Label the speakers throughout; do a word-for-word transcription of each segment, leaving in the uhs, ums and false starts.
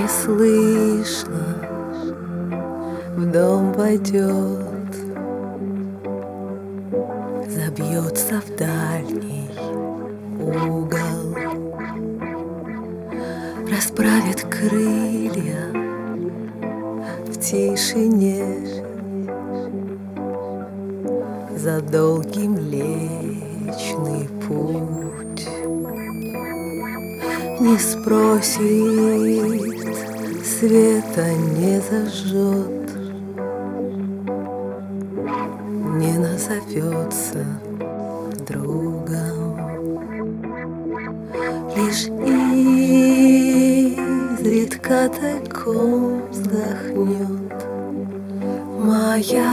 Speaker 1: не слышно, в дом войдет, забьется в дальний угол, расправит крылья в тишине за долгий Млечный Путь. Не спросит, света не зажжет, не назовется другом, лишь изредка тайком вздохнет моя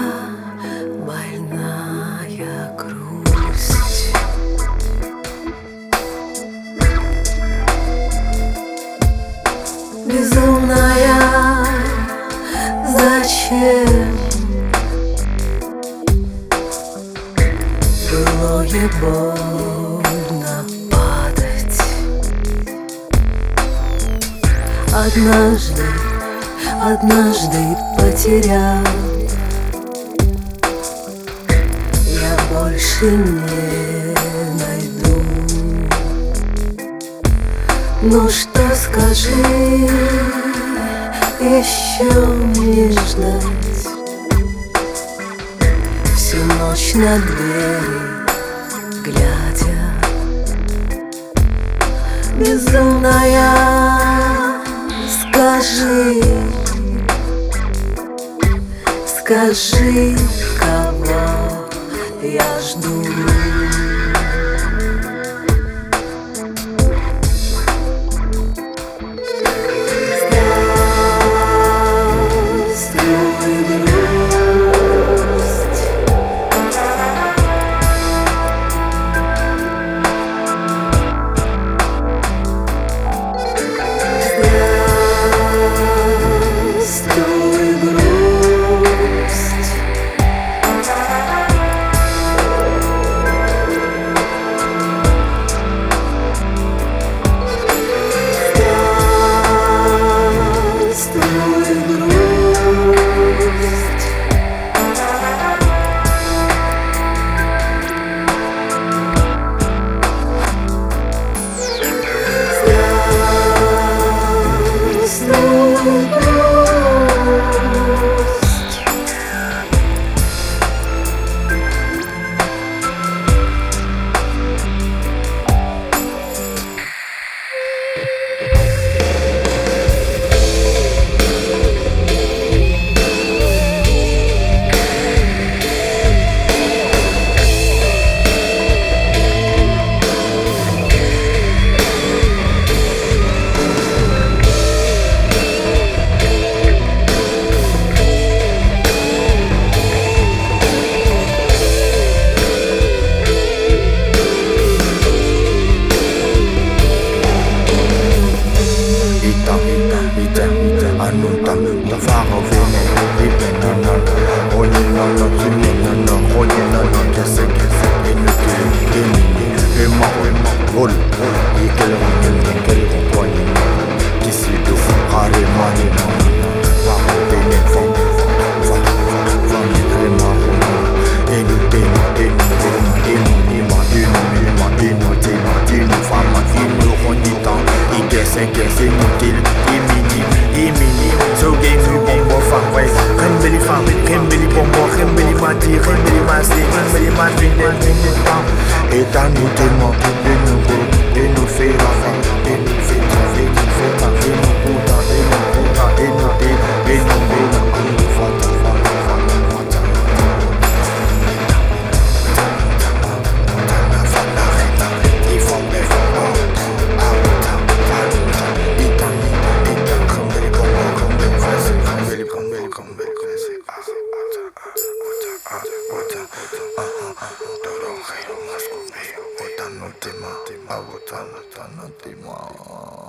Speaker 1: больная грусть. Безумная, зачем былое больно падать? Однажды, однажды потерял, я больше не найду. Ну что, скажи, еще мне ждать? Всю ночь на дверь глядя, безумная, скажи, скажи, кого я жду.
Speaker 2: Et à nous tellement, et nous beau, et nous fait la fin, et nous fait ta vie, nous fait ta vie, nous bouta, et nous bouta, et nous dé, et nous bouta, et nous fata, fata, fata, fata. Il faut me faire un out, il t'a mis, il t'a comme les bonbons, comme les fraises, comme les bonbons, comme les fraises. Don't